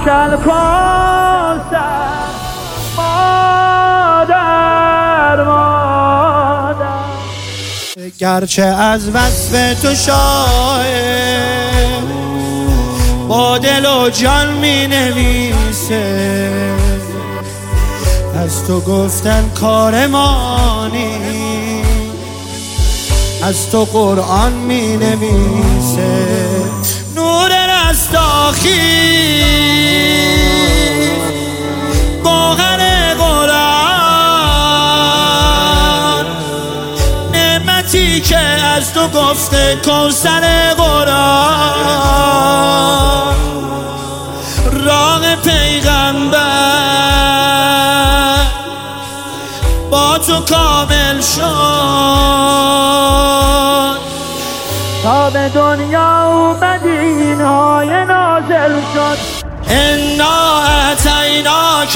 کل کوثر مادر گرچه از وصف تو شاعر با دل و جان می نویسه، از تو گفتن کار ما نیست، از تو قرآن می نویسه. نور رستاخی گوهر قرآن، نعمتی که از تو گفته کوثر قرآن، راه پیغمبر با تو کامل شد، تا به دنیا اومدی اینهای نازل شد. انا اعطیناک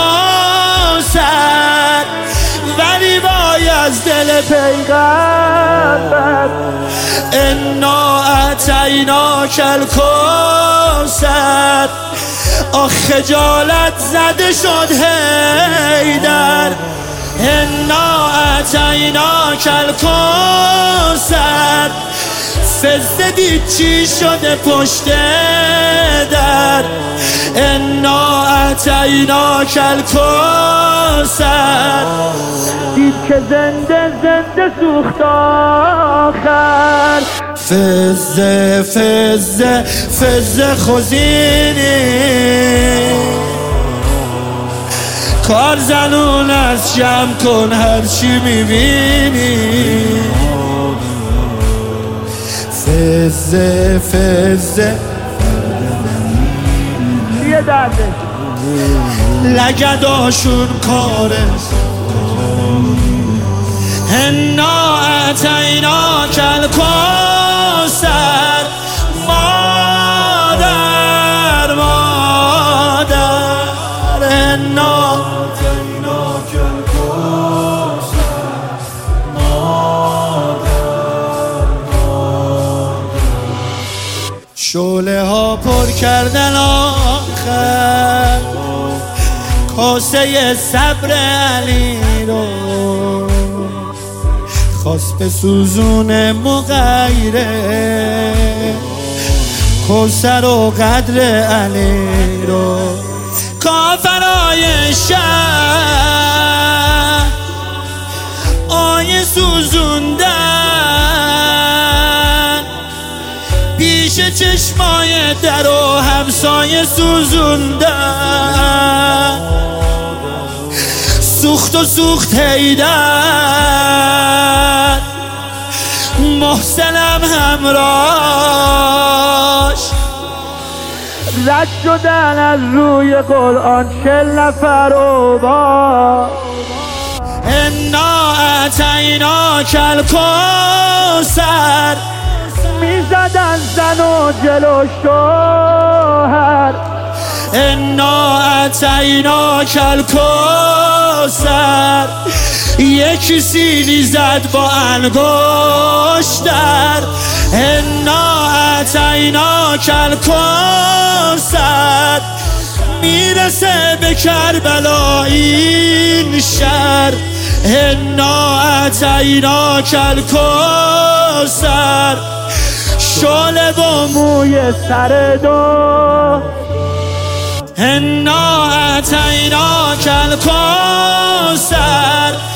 الکوثر، ولی وای از دل پیغمبر انا اعطیناک الکوثر. آخ خجالت زده شد حیدر، انا اعطیناک الکوثر. فزده دید چی شده پشت در، انا اعطیناک الکوثر. دید که زنده زنده سوخت آخر. فزه فزه فزه خوزینی، کار زنون از جمع کن هرچی میبینی. فزه فزه چیه دردش؟ لگداشون کارش. انا اعطیناک الکوثر مادر انا اعطیناک الکوثر شعله ها پر کردن آخر کاسه صبر علی رو، خواست به سوزون مغیره کوثر و قدر علی رو. کافرای شهر آیه سوزوندن، پیش چشمای در و همسایه سوزوندن. سوخت و سوخت حیدر، محسنم همراش. رد شدن از روی قرآن 40 نفر و با. انا اعطیناک الکوثر، میزدن زن و جلو شوهر. انا اعطیناک الکوثر. یکی سیلی زد با انگشتر. انا اعطیناک الکوثر. میرسه به کربلا این شهر. انا اعطیناک الکوثر. شعله و موی سر دو. انا اعطیناک الکوثر.